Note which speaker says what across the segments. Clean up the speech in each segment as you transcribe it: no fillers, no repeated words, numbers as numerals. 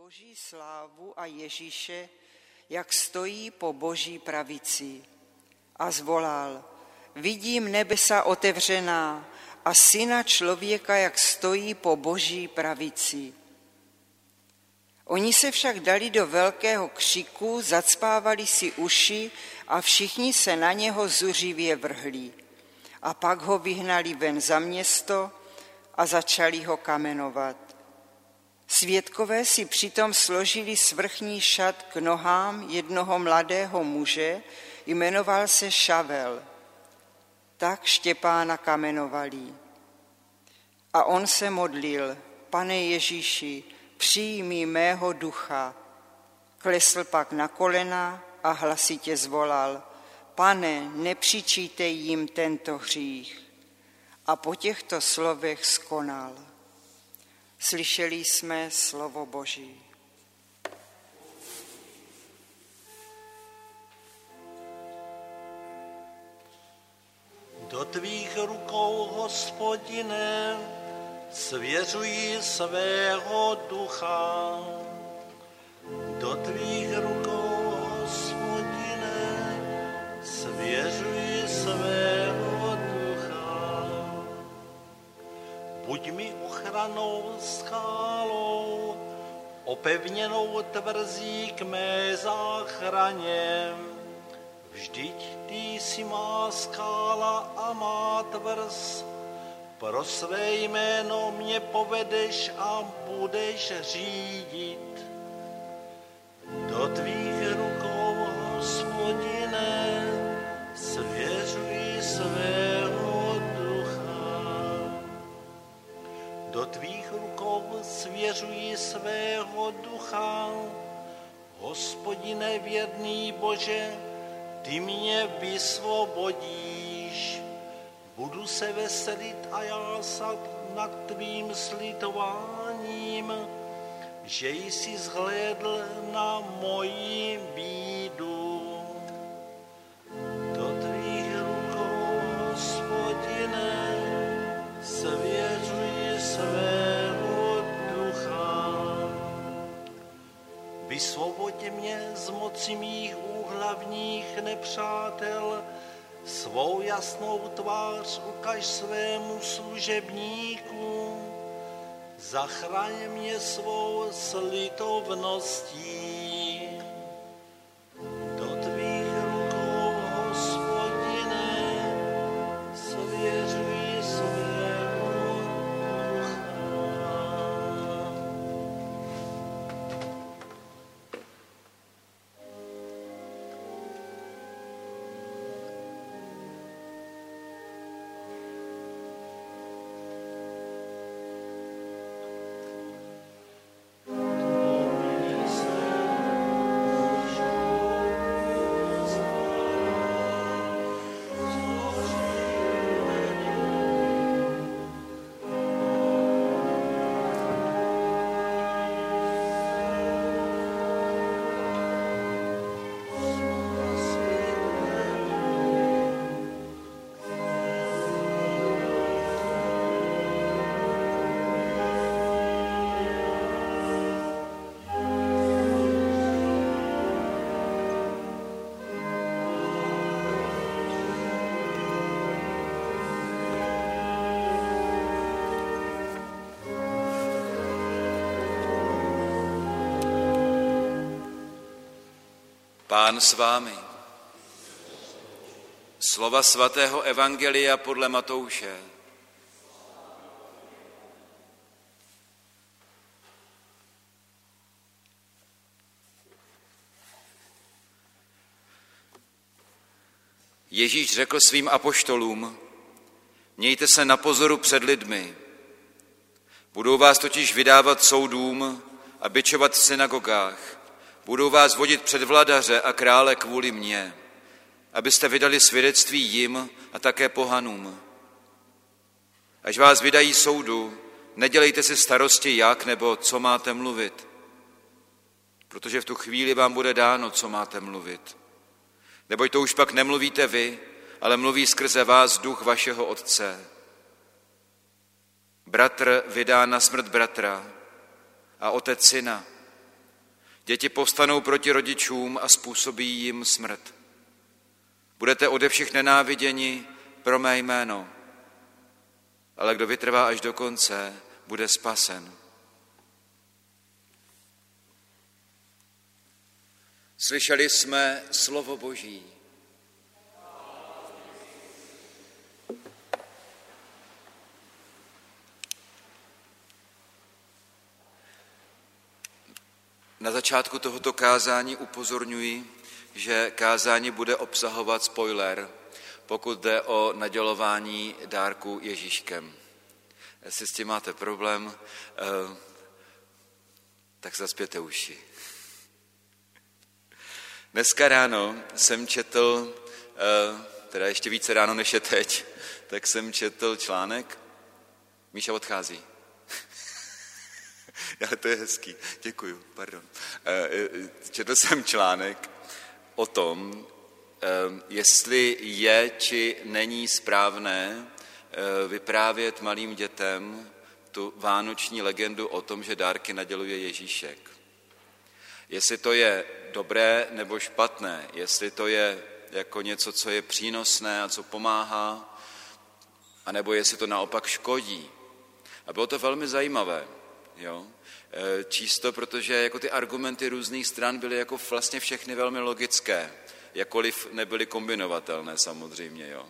Speaker 1: Boží slávu a Ježíše, jak stojí po Boží pravici. A zvolal: vidím nebesa otevřená a Syna člověka, jak stojí po Boží pravici. Oni se však dali do velkého křiku, zacpávali si uši a všichni se na něho zuřivě vrhli. A pak ho vyhnali ven za město a začali ho kamenovat. Svědkové si přitom složili svrchní šat k nohám jednoho mladého muže, jmenoval se Šavel. Tak Štěpána kamenovali. A on se modlil: Pane Ježíši, přijmi mého ducha. Klesl pak na kolena a hlasitě zvolal: Pane, nepřičítej jim tento hřích. A po těchto slovech skonal. Slyšeli jsme slovo Boží.
Speaker 2: Do tvých rukou, Hospodine, svěřuji svého ducha. Do tvých rukou, Hospodine, svěřuji svého ducha. Buď mi ochranou skálou, opevněnou tvrzí k mé záchraně. Vždyť ty jsi má skála a má tvrz, pro své jméno mě povedeš a budeš řídit. Do tvých rukou, Hospodine, svěřuji svého ducha. Do tvých rukou svěřuji svého ducha. Hospodine věrný Bože, ty mě vysvobodíš. Budu se veselit a jásat nad tvým slitováním, že jsi zhlédl na moji bídu. Do tvých rukou, Hospodine, svěřuji svého ducha. Vysvoboď mě z moci mých úhlavních nepřátel, svou jasnou tvář ukaž svému služebníku, zachraň mě svou slitovností. Do tvých rukou, Hospodine, svěřuji svého ducha.
Speaker 3: Pán s vámi. Slova svatého evangelia podle Matouše. Ježíš řekl svým apoštolům: mějte se na pozoru před lidmi. Budou vás totiž vydávat soudům a bičovat v synagogách. Budou vás vodit před vladaře a krále kvůli mně, abyste vydali svědectví jim a také pohanům. Až vás vydají soudu, nedělejte si starosti, jak nebo co máte mluvit, protože v tu chvíli vám bude dáno, co máte mluvit. Neboť to už pak nemluvíte vy, ale mluví skrze vás duch vašeho Otce. Bratr vydá na smrt bratra a otec syna, Děti povstanou proti rodičům a způsobí jim smrt. Budete ode všech nenáviděni pro mé jméno, ale kdo vytrvá až do konce, bude spasen. Slyšeli jsme slovo Boží. Na začátku tohoto kázání upozorňuji, že kázání bude obsahovat spoiler, pokud jde o nadělování dárku Ježíškem. Jestli s tím máte problém, tak zaspěte uši. Dneska ráno jsem četl, teda ještě více ráno než je teď, tak jsem četl článek. Míša odchází. Ale to je hezký, děkuju, pardon. Četl jsem článek o tom, jestli je či není správné vyprávět malým dětem tu vánoční legendu o tom, že dárky naděluje Ježíšek. Jestli to je dobré nebo špatné, jestli to je jako něco, co je přínosné a co pomáhá, anebo jestli to naopak škodí. A bylo to velmi zajímavé, jo? Číst to, protože jako ty argumenty různých stran byly jako vlastně všechny velmi logické, jakkoliv nebyly kombinovatelné samozřejmě. Jo?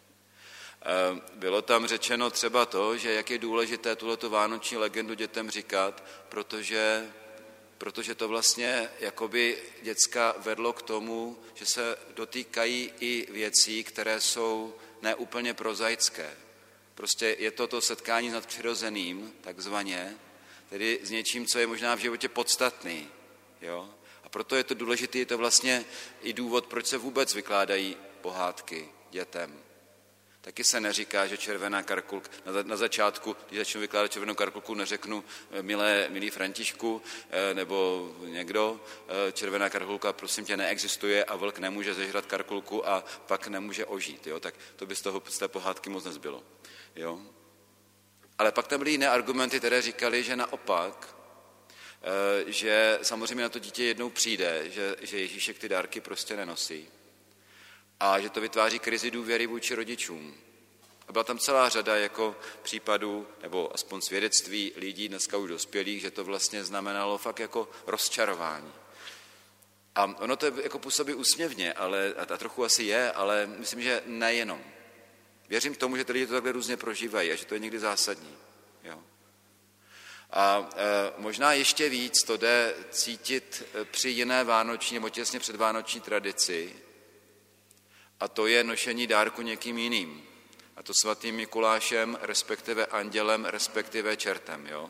Speaker 3: Bylo tam řečeno třeba to, že jak je důležité tuhletu vánoční legendu dětem říkat, protože to vlastně jakoby děcka vedlo k tomu, že se dotýkají i věcí, které jsou neúplně prozaické. Prostě je to setkání s nadpřirozeným, takzvaně, tedy s něčím, co je možná v životě podstatný. Jo? A proto je to důležité, je to vlastně i důvod, proč se vůbec vykládají pohádky dětem. Taky se neříká, že červená karkulka, na začátku, když začnu vykládat červenou karkulku, neřeknu milý Františku nebo někdo, červená karkulka prosím tě neexistuje a vlk nemůže zežrat karkulku a pak nemůže ožít. Jo? Tak to by z té pohádky moc nezbylo. Jo? Ale pak tam byly jiné argumenty, které říkali, že naopak, že samozřejmě na to dítě jednou přijde, že Ježíšek ty dárky prostě nenosí a že to vytváří krizi důvěry vůči rodičům. A byla tam celá řada jako případů, nebo aspoň svědectví lidí, dneska už dospělých, že to vlastně znamenalo fakt jako rozčarování. A ono to jako působí úsměvně, ale, a trochu asi je, ale myslím, že nejenom. Věřím tomu, že ty lidi to takhle různě prožívají a že to je někdy zásadní. Jo. A možná ještě víc to jde cítit při jiné vánoční nebo těsně předvánoční tradici a to je nošení dárku někým jiným. A to svatým Mikulášem, respektive andělem, respektive čertem. Jo.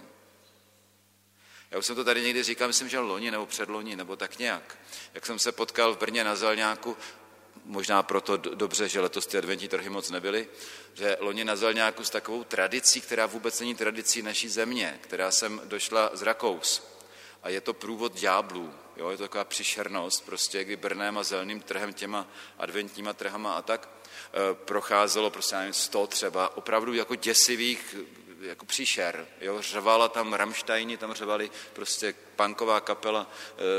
Speaker 3: Já už jsem to tady někdy říkal, myslím, že loni nebo předloni, nebo tak nějak. Jak jsem se potkal v Brně na Zelňáku, možná proto dobře, že letos ty adventní trhy moc nebyly, že loni na Zelňáku s takovou tradicí, která vůbec není tradicí naší země, která sem došla z Rakous. A je to průvod ďáblů, jo? Je to taková příšernost, prostě kdy Brnem a Zelným trhem, těma adventníma trhama a tak, procházelo prostě 100 třeba opravdu jako děsivých jako příšer. Jo? Řvala tam Rammsteini, tam řvali prostě punková kapela,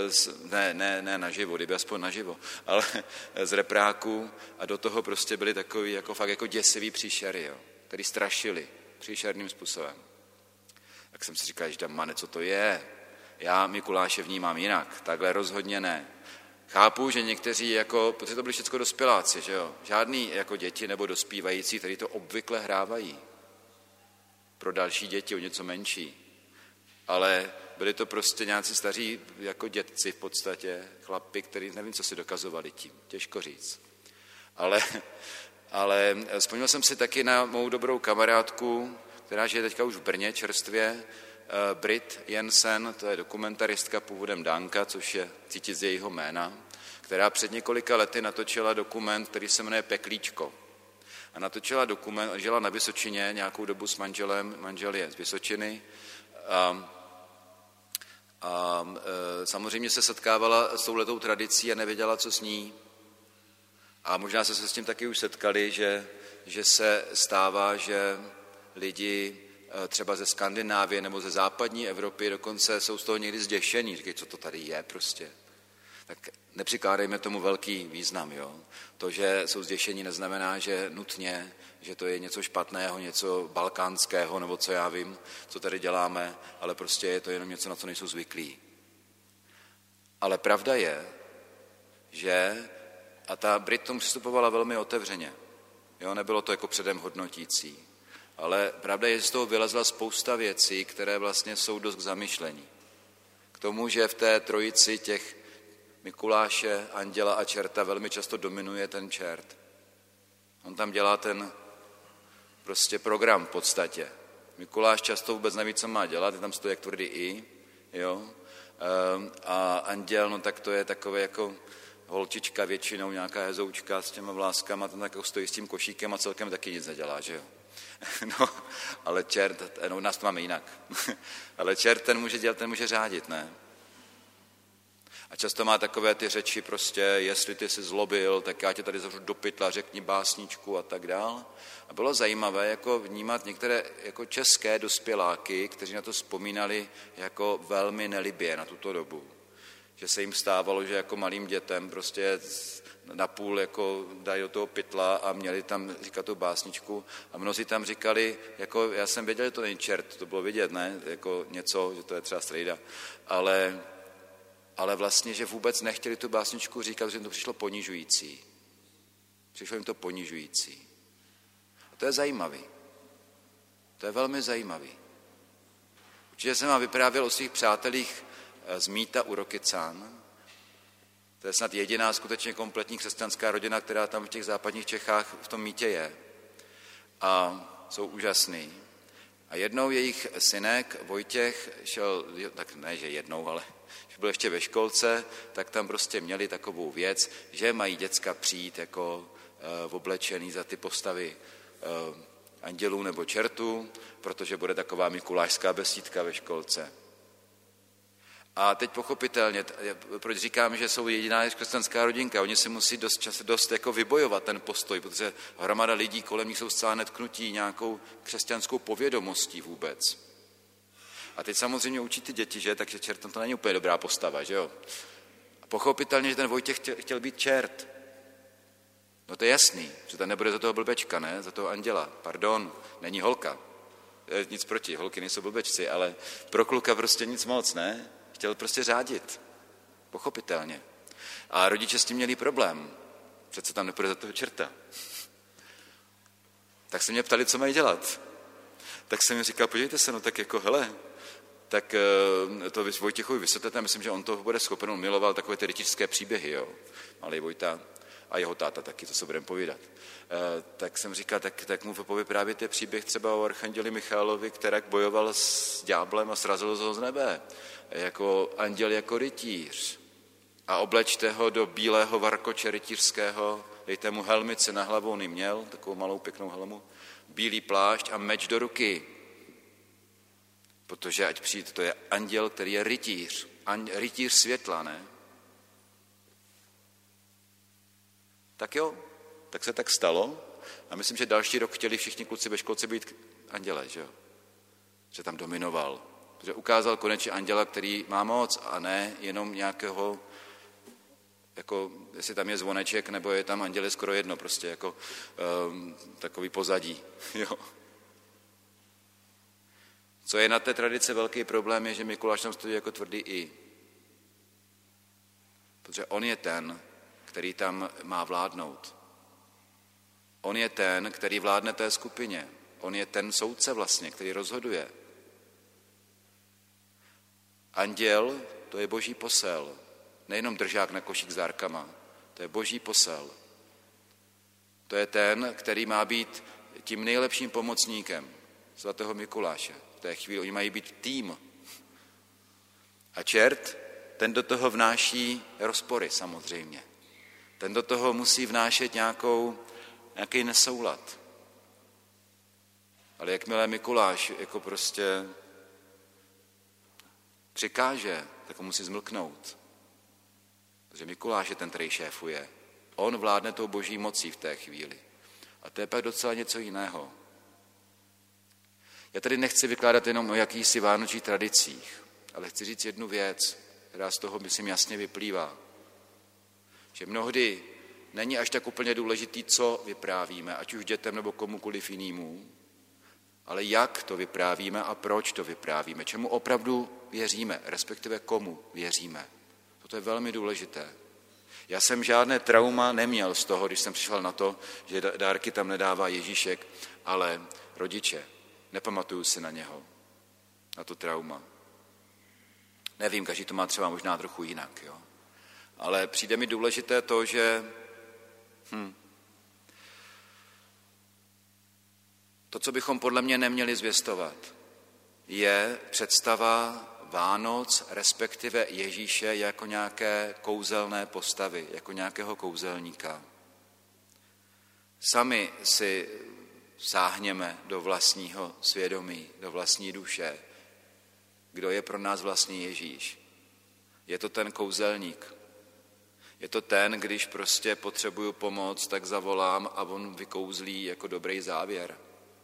Speaker 3: ne naživo, kdyby aspoň naživo, ale z repráků a do toho prostě byli takový jako fakt jako děsivý příšery, jo? Který strašili příšerným způsobem. Tak jsem si říkal, že mane, co to je? Já Mikuláše vnímám jinak, takhle rozhodně ne. Chápu, že někteří, jako, protože to byli všechno dospěláci, že jo? Žádný jako děti nebo dospívající, kteří to obvykle hrávají. Pro další děti, o něco menší. Ale byli to prostě nějací staří jako dětci v podstatě, chlapi, kteří nevím, co si dokazovali tím, těžko říct. Ale vzpomněl jsem si taky na mou dobrou kamarádku, která žije teďka už v Brně čerstvě, Brit Jensen, to je dokumentaristka původem Dánka, což je cítit z jejího jména, která před několika lety natočila dokument, který se jmenuje Peklíčko. A natočila dokument, žila na Vysočině nějakou dobu s manželem, manžel je z Vysočiny a samozřejmě se setkávala s touhletou tradicí a nevěděla, co s ní. A možná se s tím taky už setkali, že se stává, že lidi třeba ze Skandinávie nebo ze západní Evropy, dokonce jsou z toho někdy zděšení, říkají, co to tady je prostě. Tak nepřikládejme tomu velký význam. Jo? To, že jsou zděšení, neznamená, že nutně, že to je něco špatného, něco balkánského, nebo co já vím, co tady děláme, ale prostě je to jenom něco, na co nejsou zvyklí. Ale pravda je, že, a ta Brit tomu přistupovala velmi otevřeně, jo? Nebylo to jako předem hodnotící, ale pravda je, že z toho vylezla spousta věcí, které vlastně jsou dost k zamyšlení. K tomu, že v té trojici těch Mikuláše, anděla a čerta velmi často dominuje ten čert. On tam dělá ten prostě program v podstatě. Mikuláš často vůbec neví, co má dělat, je tam stojí jak tvrdý i, jo. A anděl, no tak to je takové jako holčička většinou, nějaká hezoučka s těma vláskama, tam tak stojí s tím košíkem a celkem taky nic nedělá, že jo. No, ale čert, no, nás to máme jinak. Ale čert, ten může dělat, ten může řádit, ne? A často má takové ty řeči prostě, jestli ty jsi zlobil, tak já tě tady zavřu do pytla, řekni básničku a tak dál. A bylo zajímavé jako vnímat některé jako české dospěláky, kteří na to vzpomínali jako velmi nelibě na tuto dobu. Že se jim stávalo, že jako malým dětem prostě napůl jako dají do toho pytla a měli tam říkat tu básničku. A mnozí tam říkali, jako já jsem věděl, že to není čert, to bylo vidět, ne? Jako něco, že to je třeba strejda. Ale vlastně, že vůbec nechtěli tu básničku říkat, že jim to přišlo ponižující. Přišlo jim to ponižující. A to je zajímavý. To je velmi zajímavý. Určitě jsem vám vyprávěl o svých přátelích z Míta u Rokycan. To je snad jediná skutečně kompletní křesťanská rodina, která tam v těch západních Čechách v tom Mítě je. A jsou úžasný. A jednou jejich synek Vojtěch šel, tak ne, že jednou, ale když byl ještě ve školce, tak tam prostě měli takovou věc, že mají děcka přijít jako oblečený za ty postavy andělů nebo čertů, protože bude taková mikulášská besídka ve školce. A teď pochopitelně, proč říkám, že jsou jediná křesťanská rodinka, oni si musí dost jako vybojovat ten postoj, protože hromada lidí kolem nich jsou zcela netknutí nějakou křesťanskou povědomostí vůbec. A teď samozřejmě učí ty děti, že, takže čert to není úplně dobrá postava, že jo. A pochopitelně, že ten Vojtěch chtěl být čert. No to je jasný, že tam nebude za toho blbečka, ne, za toho anděla, pardon, není holka. Nic proti, holky nejsou blbečci, ale pro kluka prostě nic moc, ne. Chtěl prostě řádit, pochopitelně. A rodiče s tím měli problém, přece tam nepůjde za toho čerta. Tak se mě ptali, co mají dělat. Tak jsem jim říkal, podívejte se, no tak jako hele, tak to Vojtěchovi vysvětlete, myslím, že on to bude schopen, on miloval takové ty rytířské příběhy, jo, malý Vojta a jeho táta taky, to se budeme povídat. Tak jsem říkal, tak mu povyprávěte příběh třeba o archanděli Michaelovi, který bojoval s ďáblem a srazil ho z nebe, jako anděl, jako rytíř. A oblečte ho do bílého varkoče rytířského, dejte mu helmici na hlavu, on ji měl, takovou malou pěknou helmu, bílý plášť a meč do ruky. Protože ať přijde, to je anděl, který je rytíř. Rytíř světla, ne? Tak jo, tak se tak stalo. A myslím, že další rok chtěli všichni kluci ve školce být anděle, že jo? Že tam dominoval. Protože ukázal konečně anděla, který má moc a ne jenom nějakého, jako jestli tam je zvoneček, nebo je tam anděl, je skoro jedno, prostě jako takový pozadí, jo. Co je na té tradice velký problém, je, že Mikuláš tam stojí jako tvrdý i. Protože on je ten, který tam má vládnout. On je ten, který vládne té skupině. On je ten soudce vlastně, který rozhoduje. Anděl, to je boží posel. Nejenom držák na košík s dárkama. To je boží posel. To je ten, který má být tím nejlepším pomocníkem svatého Mikuláše. V té chvíli oni mají být tým. A čert, ten do toho vnáší rozpory samozřejmě. Ten do toho musí vnášet nějaký nesoulad. Ale jakmile Mikuláš jako prostě přikáže, tak ho musí zmlknout. Protože Mikuláš je ten, který šéfuje. On vládne tou boží mocí v té chvíli. A to je pak docela něco jiného. Já tady nechci vykládat jenom o jakýchsi vánočních tradicích, ale chci říct jednu věc, která z toho, myslím, jasně vyplývá. Že mnohdy není až tak úplně důležitý, co vyprávíme, ať už dětem nebo komukoliv jinému, ale jak to vyprávíme a proč to vyprávíme, čemu opravdu věříme, respektive komu věříme. To je velmi důležité. Já jsem žádné trauma neměl z toho, když jsem přišel na to, že dárky tam nedává Ježíšek, ale rodiče. Nepamatuju si na něho, na to trauma. Nevím, každý to má třeba možná trochu jinak, jo. Ale přijde mi důležité to, že to, co bychom podle mě neměli zvěstovat, je představa Vánoc, respektive Ježíše jako nějaké kouzelné postavy, jako nějakého kouzelníka. Sami si sáhněme do vlastního svědomí, do vlastní duše. Kdo je pro nás vlastní Ježíš? Je to ten kouzelník. Je to ten, když prostě potřebuju pomoc, tak zavolám a on vykouzlí jako dobrý závěr.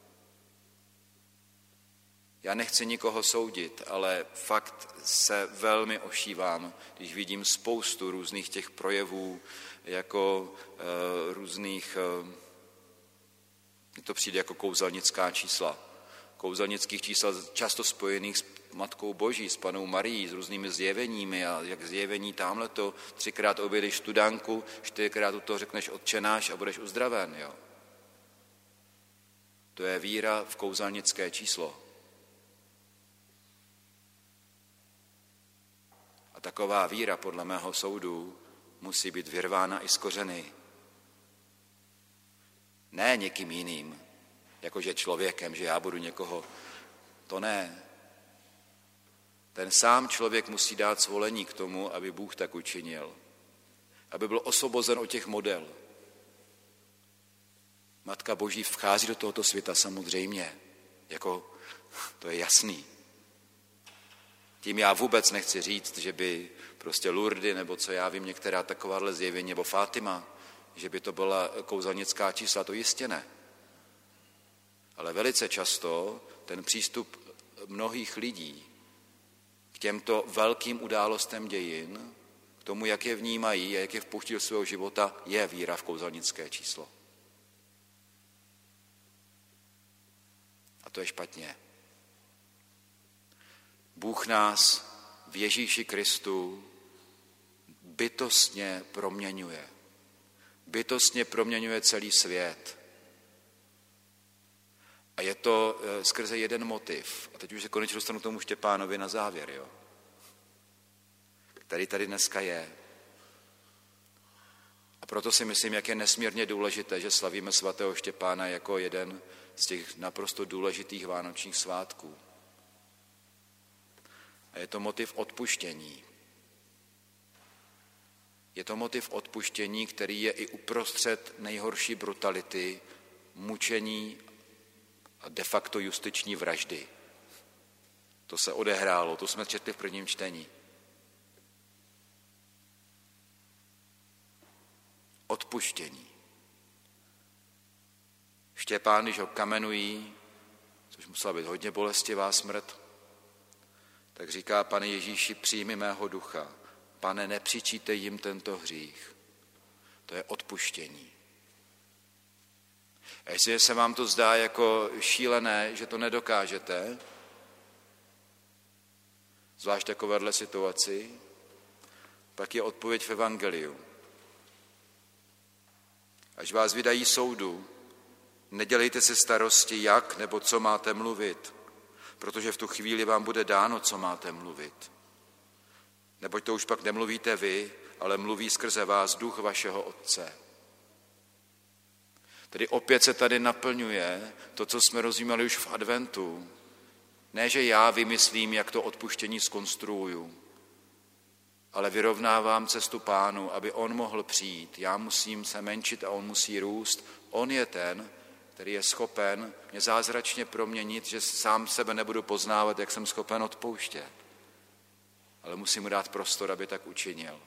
Speaker 3: Já nechci nikoho soudit, ale fakt se velmi ošívám, když vidím spoustu různých těch projevů, jako různých, to přijde jako kouzelnická čísla. Kouzelnických čísel často spojených s Matkou Boží, s Pannou Marií, s různými zjeveními a jak zjevení tamhleto, 3krát objedeš studánku, 4krát u toho řekneš Otčenáš a budeš uzdraven, jo. To je víra v kouzelnické číslo. A taková víra, podle mého soudu, musí být vyrvána i z kořeny. Ne někým jiným, jakože člověkem, že já budu někoho. To ne. Ten sám člověk musí dát svolení k tomu, aby Bůh tak učinil. Aby byl osvobozen od těch model. Matka Boží vchází do tohoto světa samozřejmě. Jako, to je jasný. Tím já vůbec nechci říct, že by prostě Lourdes, nebo co já vím, některá takováhle zjevení, nebo Fátima, že by to byla kouzelnická čísla, to jistě ne. Ale velice často ten přístup mnohých lidí k těmto velkým událostem dějin, k tomu, jak je vnímají a jak je vpouští do svého života, je víra v kouzelnické číslo. A to je špatně. Bůh nás v Ježíši Kristu bytostně proměňuje. Bytostně proměňuje celý svět. A je to skrze jeden motiv. A teď už se konečně dostanu k tomu Štěpánovi na závěr, jo? Který tady dneska je. A proto si myslím, jak je nesmírně důležité, že slavíme svatého Štěpána jako jeden z těch naprosto důležitých vánočních svátků. A je to motiv odpuštění. Je to motiv odpuštění, který je i uprostřed nejhorší brutality, mučení a de facto justiční vraždy. To se odehrálo, to jsme četli v prvním čtení. Odpuštění. Štěpán, když ho kamenují, což musela být hodně bolestivá smrt, tak říká: Pane Ježíši, přijmi mého ducha. Pane, nepřičítej jim tento hřích. To je odpuštění. A jestli se vám to zdá jako šílené, že to nedokážete, zvlášť takovéhle situaci, pak je odpověď v evangeliu. Až vás vydají soudu, nedělejte si starosti, jak nebo co máte mluvit, protože v tu chvíli vám bude dáno, co máte mluvit. Neboť to už pak nemluvíte vy, ale mluví skrze vás duch vašeho Otce. Tedy opět se tady naplňuje to, co jsme rozjímali už v adventu. Ne, že já vymyslím, jak to odpuštění zkonstruuju, ale vyrovnávám cestu Pánu, aby on mohl přijít. Já musím se menšit a on musí růst. On je ten, který je schopen mě zázračně proměnit, že sám sebe nebudu poznávat, jak jsem schopen odpouštět. Ale musím mu dát prostor, aby tak učinil.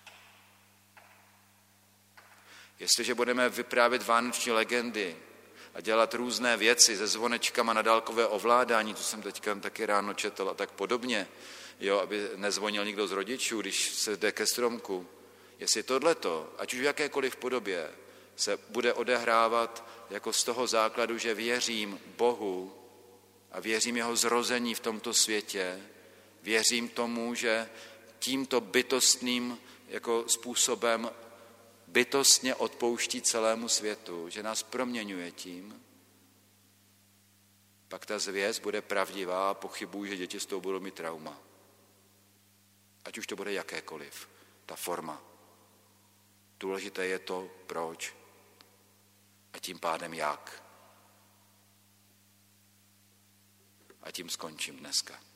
Speaker 3: Jestliže budeme vyprávět vánoční legendy a dělat různé věci se zvonečkama na dálkové ovládání, to jsem teďka taky ráno četl a tak podobně, jo, aby nezvonil nikdo z rodičů, když se jde ke stromku. Jestli tohleto, ať už v jakékoliv podobě, se bude odehrávat jako z toho základu, že věřím Bohu a věřím jeho zrození v tomto světě, věřím tomu, že tímto bytostným jako způsobem bytostně odpouští celému světu, že nás proměňuje tím, pak ta zvěst bude pravdivá a pochybuji, že děti z toho budou mít trauma. Ať už to bude jakékoliv, ta forma. Důležité je to, proč a tím pádem jak. A tím skončím dneska.